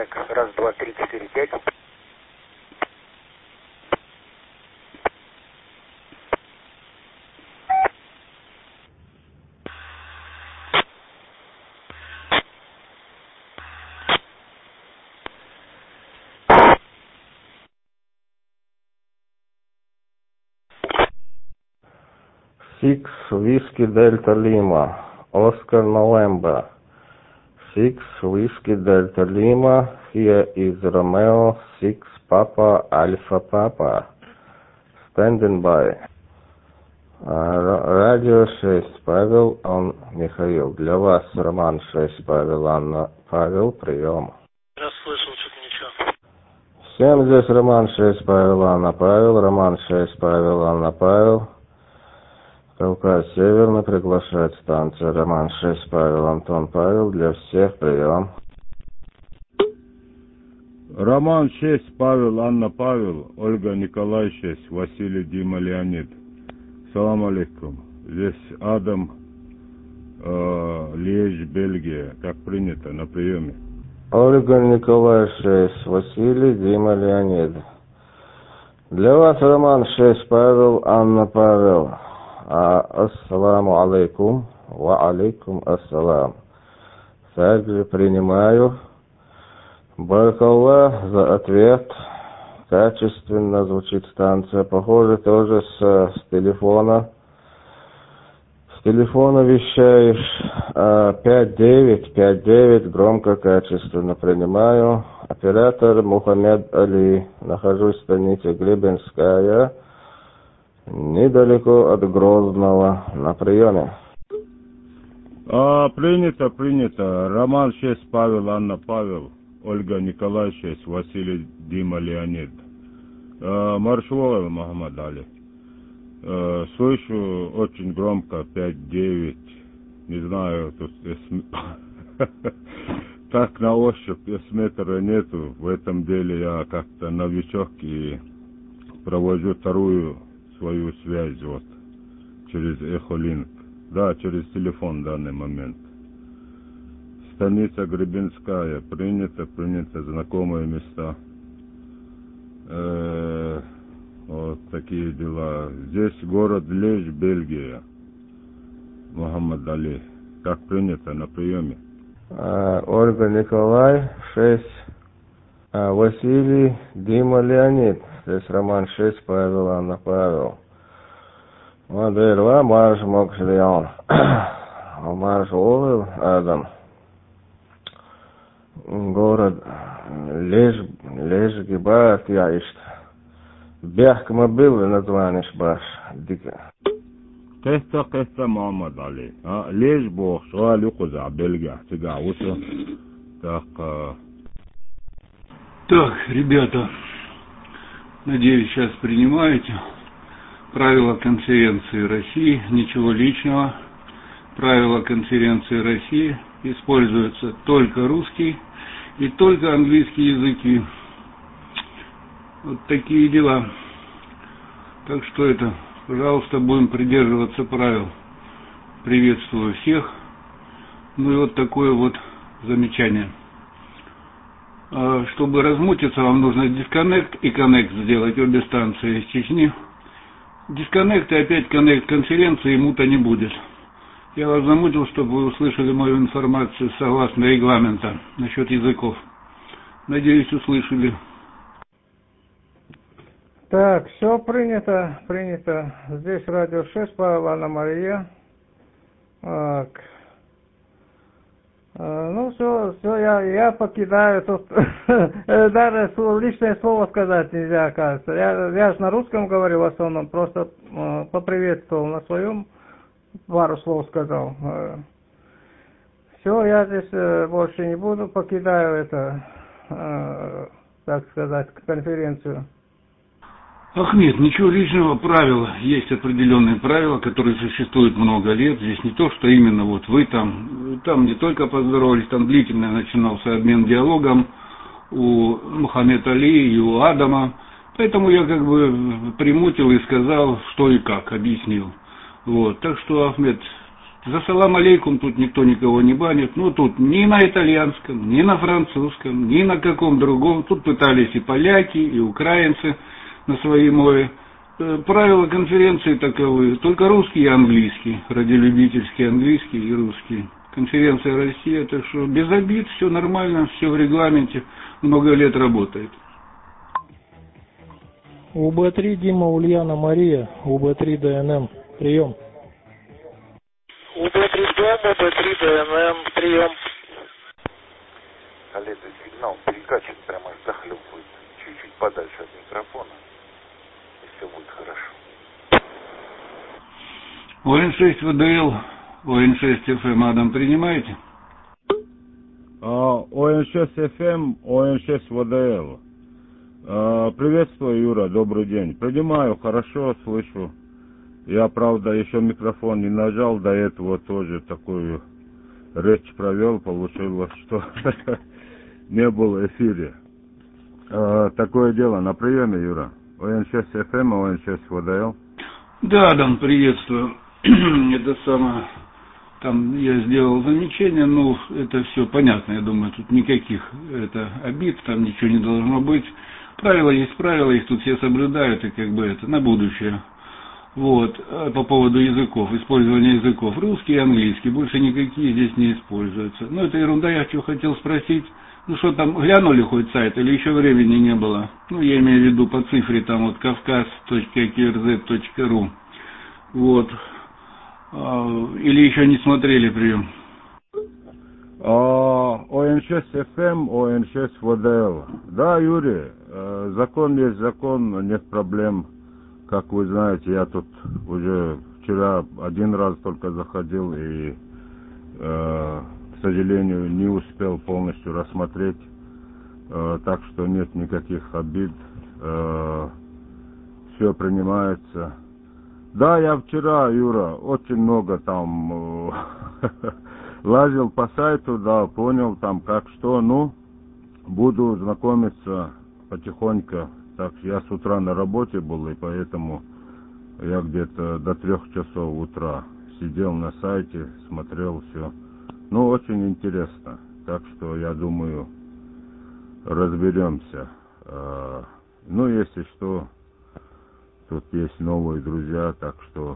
Чайка. Раз, два, три, четыре, пять. Six Whiskey Delta Lima, Oscar November. Six Whiskey Delta Lima, here is Romeo, Six Papa Alpha Papa. Standing by. Радио 6, Павел, он Михаил. Для вас Роман 6, Павел, Анна, Павел, прием. Расслышал, что-то ничего. Всем здесь Роман 6, Павел, Анна, Павел, Роман 6, Павел, Анна, Павел. Кавказ Северный приглашает станция Роман 6, Павел, Антон, Павел. Для всех прием. Роман 6, Павел, Анна, Павел, Ольга, Николай 6, Василий, Дима, Леонид. Салам алейкум. Здесь Адам, Льеж, Бельгия. Как принято, на приеме. Ольга, Николай 6, Василий, Дима, Леонид. Для вас Роман 6, Павел, Анна, Павел. Ассаламу алейкум. Ва алейкум ассалам. Также принимаю. Баракаллах за ответ. Качественно звучит станция. Похоже, тоже с телефона. С телефона вещаешь. 5959. Громко, качественно принимаю. Оператор Мухаммед Али. Нахожусь в станице Гребенская. Недалеко от Грозного. На приеме. Принято. Роман 6, Павел, Анна, Павел, Ольга, Николай 6, Василий, Дима, Леонид. Маршвоев Мухаммад Али. Слышу очень громко 5-9. Не знаю, тут так на ощупь эсметра нету. В этом деле я как-то новичок и провожу вторую свою связь вот через Эхолинк. Да, через телефон в данный момент. Станица Гребенская. Принято. Знакомые места. Вот такие дела. Здесь город Льеж, Бельгия. Мухаммад Али. Как принято, на приеме. Ольга, Николай 6, Василий, Дима, Леонид. Здесь Роман 6, Павел, Анна, Павел. Модерва, Марш, Мокшлеон. Марш, Олел, Адам. Город Льеж, Гибат, Яишт. Бяхкма был название баш. Дика. Кеста Мухаммад Али. Льеж бог, сؤال يقزع Бельгия. Тигауса. Так, ребята, надеюсь, сейчас принимаете. Правила конференции России, ничего личного. Правила конференции России, используются только русский и только английский языки. Вот такие дела. Так что пожалуйста, будем придерживаться правил. Приветствую всех. Ну и вот такое вот замечание. Чтобы размутиться, вам нужно дисконнект и коннект сделать, обе станции из Чечни. Дисконнект и опять коннект конференции, мута не будет. Я вас замутил, чтобы вы услышали мою информацию согласно регламента насчет языков. Надеюсь, услышали. Так, все принято. Здесь радио 6, Павел, Анна, Мария. Так. Ну все, я покидаю тут. Даже личное слово сказать нельзя, оказывается. Я же на русском говорю в основном, просто поприветствовал на своем, пару слов сказал. Все, я здесь больше не буду, покидаю так сказать, конференцию. Ахмед, ничего личного, правила. Есть определенные правила, которые существуют много лет. Здесь не то, что именно вот вы там не только поздоровались, там длительно начинался обмен диалогом у Мухаммед Али и у Адама. Поэтому я как бы примутил и сказал, что и как, объяснил. Вот. Так что, Ахмед, За салам алейкум тут никто никого не банит. Ну, тут ни на итальянском, ни на французском, ни на каком другом. Тут пытались и поляки, и украинцы на своей мове. Правила конференции таковы. Только русский и английский. Радиолюбительский английский и русский. Конференция Россия. Так что без обид, все нормально, все в регламенте. Много лет работает. УБ-3 Дима, Ульяна, Мария. УБ-3 ДНМ. Прием. УБ-3 дом, УБ-3 ДНМ, прием. Олег, сигнал перекачан, прямо аж захлебывает. Чуть-чуть подальше от микрофона, и все будет хорошо. ОН6 ВДЛ, ОН6 ФМ, Адам, принимаете? ОН6 ФМ, ОН6 ВДЛ. Приветствую, Юра, добрый день. Принимаю, хорошо, слышу. Я, правда, еще микрофон не нажал, до этого тоже такую речь провел, получилось, что не было в эфире. Такое дело, на приеме, Юра. ОН6 FM, ОН6 ВДЛ. Да, Адам, приветствую. Это самое, там я сделал замечание, ну, это все понятно, я думаю, тут никаких обид, там ничего не должно быть. Правила есть правила, их тут все соблюдают, и как бы это на будущее. Вот, по поводу языков, использования языков, русский и английский, больше никакие здесь не используются. Ну, это ерунда, я хотел спросить, ну, что там, глянули хоть сайт, или еще времени не было? Ну, я имею в виду по цифре, там, вот, kavkaz.krz.ru, вот, или еще не смотрели прием? ОН6 FM, ОН6 ВДЛ. Да, Юрий, закон есть закон, нет проблем. Как вы знаете, я тут уже вчера один раз только заходил и, к сожалению, не успел полностью рассмотреть, так что нет никаких обид, все принимается. Да, я вчера, Юра, очень много там лазил по сайту, да, понял там как что, ну, буду знакомиться потихоньку. Так, я с утра на работе был, и поэтому я где-то до 3 часов утра сидел на сайте, смотрел все. Ну, очень интересно. Так что, я думаю, разберемся. Ну, если что, тут есть новые друзья, так что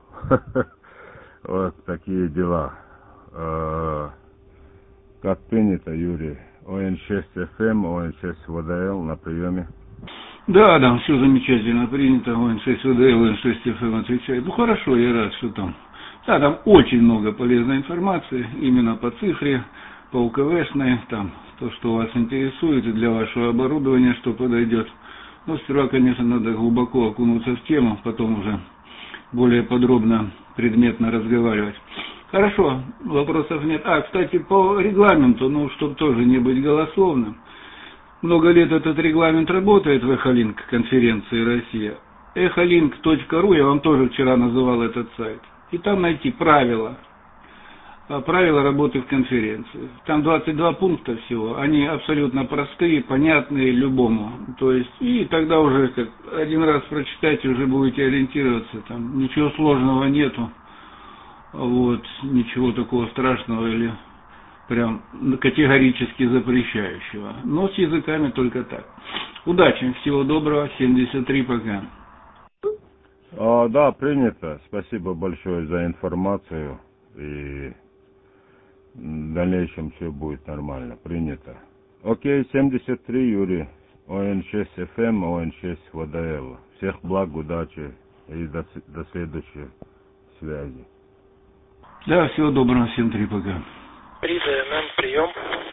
вот такие дела. Как принято, Юрий, ОН6 FM, ОН6 ВДЛ на приеме. Да, да, все замечательно принято, ОН6 ВДЛ, ОН6 ФМ отвечает. Ну, хорошо, я рад, что там. Да, там очень много полезной информации, именно по цифре, по УКВшной, там, то, что вас интересует, и для вашего оборудования, что подойдет. Но сперва, конечно, надо глубоко окунуться в тему, потом уже более подробно, предметно разговаривать. Хорошо, вопросов нет. Кстати, по регламенту, ну, чтобы тоже не быть голословным, много лет этот регламент работает в Эхолинк конференции Россия. Echolink.ru, я вам тоже вчера называл этот сайт. И там найти правила работы в конференции. Там 22 пункта всего. Они абсолютно простые, понятные любому. То есть, и тогда уже как один раз прочитать, уже будете ориентироваться. Там ничего сложного нету. Вот, ничего такого страшного или прям категорически запрещающего. Но с языками только так. Удачи, всего доброго, 73 пока. Да, принято. Спасибо большое за информацию. И в дальнейшем все будет нормально. Принято. Окей, 73, Юрий. ОН6 FM, ОН6 ВДЛ. Всех благ, удачи и до следующей связи. Да, всего доброго, 73 пока. 3 ДНМ, прием.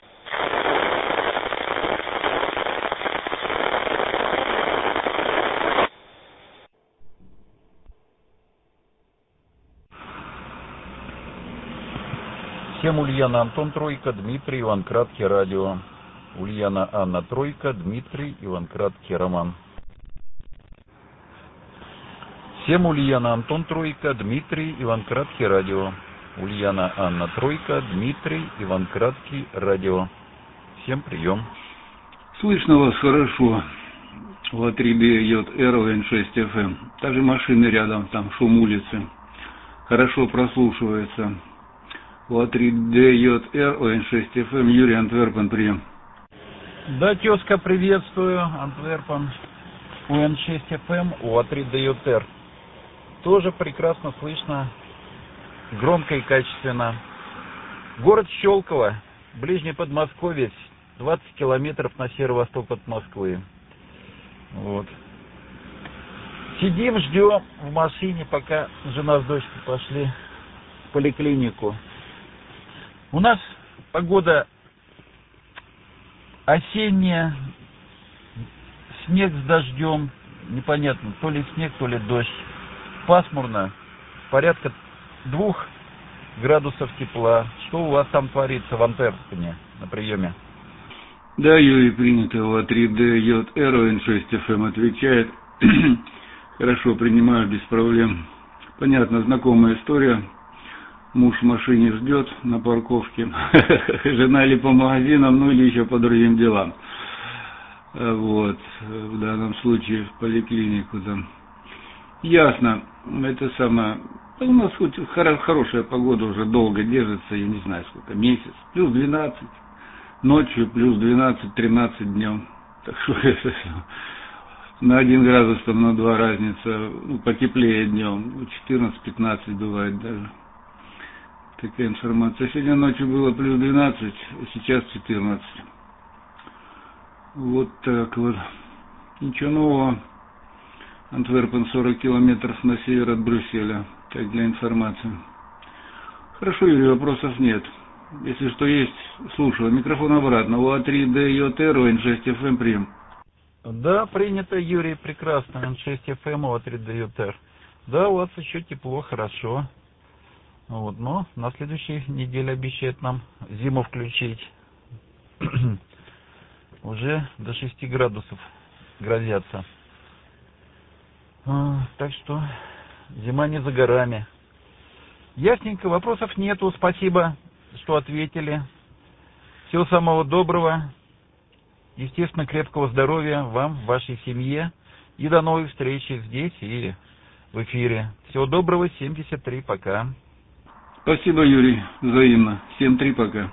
Всем Ульяна, Антон, Тройка, Дмитрий, Иван Краткий, радио. Ульяна, Анна, Тройка, Дмитрий, Иван Краткий, Роман. Всем Ульяна, Антон, Тройка, Дмитрий, Иван Краткий, радио. Ульяна, Анна, Тройка, Дмитрий, Иван Краткий, радио. Всем прием. Слышно вас хорошо. ЛА-3Б, ЙР, ОН6 ФМ. Даже машины рядом, там шум улицы. хорошо прослушивается. УА-3ДЙР, ОН6ФМ, Юрий, Антверпен, прием. Да, тезка, приветствую, Антверпен, УН6ФМ, УА-3ДЮТР. Тоже прекрасно слышно, громко и качественно. Город Щелково, ближний Подмосковье, 20 километров на северо-восток от Москвы. Вот. Сидим, ждем в машине, пока жена с дочкой пошли в поликлинику. У нас погода осенняя, снег с дождем, непонятно, то ли снег, то ли дождь. Пасмурно, порядка 2 градусов тепла. Что у вас там творится в Антверпене на приеме? Да, Юрий, принято. УА-3ДЙР, ОН6ФМ отвечает. Хорошо, принимаю, без проблем. Понятно, знакомая история. Муж в машине ждет на парковке. Жена или по магазинам, ну или еще по другим делам. Вот. В данном случае в поликлинику там. Ясно. Это самое. У нас хоть хорошая погода уже долго держится, я не знаю сколько, месяц. Плюс 12. Ночью плюс 12-13 днем. Так что это на 1 градус, там на 2 разница, ну, потеплее днем, 14-15 бывает даже. Такая информация. Сегодня ночью было плюс 12, а сейчас 14. Вот так вот. Ничего нового. Антверпен 40 километров на север от Брюсселя. Так, для информации. Хорошо, Юрий, вопросов нет. Если что есть, слушаю. Микрофон обратно. УА-3ДЙР, ОН6ФМ, прием. Да, принято, Юрий, прекрасно. Н6ФМ, УА-3ДЮТР. Да, у вас еще тепло, хорошо. Вот, но на следующей неделе обещает нам зиму включить. Уже до 6 градусов грозятся. Так что зима не за горами. Ясненько, вопросов нету. Спасибо, что ответили. Всего самого доброго. Естественно, крепкого здоровья вам, вашей семье. И до новой встречи здесь и в эфире. Всего доброго, 73, пока. Спасибо, Юрий, взаимно. 7-3, пока.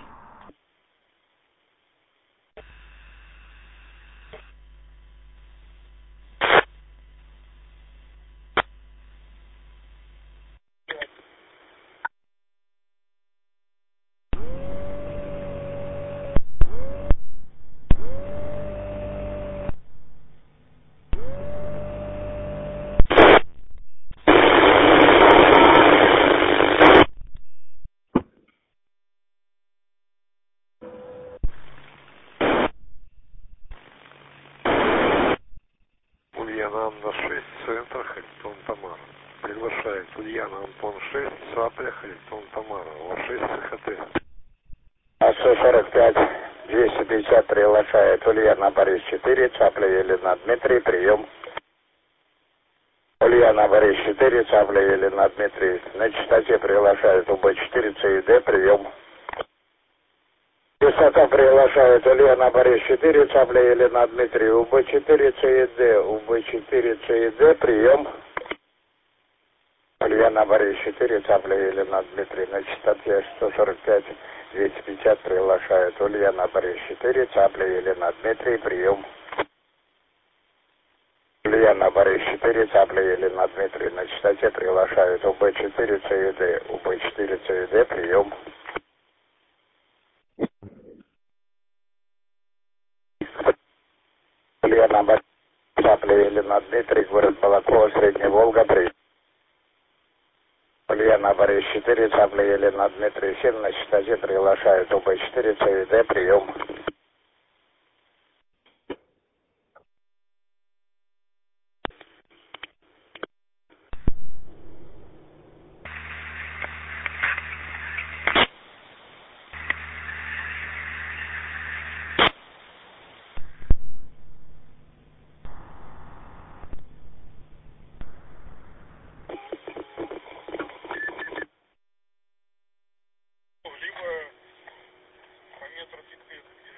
Ульяна Анна-6, центр, Харитон Тамара. Приглашает Ульяна Антон-6, Цапля, Харитон Тамара. УА-6 ЦХТ. АС-45, 250 приглашает Ульяна Борис-4, Цапля Елена Дмитрий, прием. Ульяна Борис-4, Цапля Елена Дмитрий. На частоте приглашает УБ-4 ЦИД, прием. Частота приглашает Ульяна Борис-4, Цапля Елена Дмитрий, УБ-4 ЦИД, УБ-4 ЦИД, прием. Ульяна Борис-4, Цапля Елена Дмитрий, на частоте 145, 250 приглашает Ульяна Борис-4, Цапля Елена Дмитрий, прием. Ульяна Борис-4, Цапля Елена Дмитрий, на частоте приглашает УБ-4 ЦИД, УБ-4 ЦИД, прием. Ульяна Борис, Цапля Елена Дмитрий, город Балаково, Средняя Волга, прием. Ульяна Борис-4, Цапля Елена Дмитрий, 7 на частоте приглашает УБ-4 ЦИД, прием. Либо по метру фиксируется.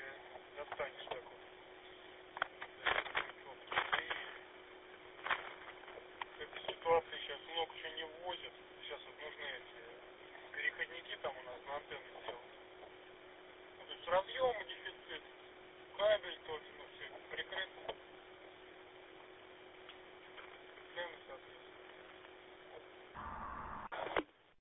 разъемы дефицит, кабель тоже, ну все, прикрыт. Цены, соответственно.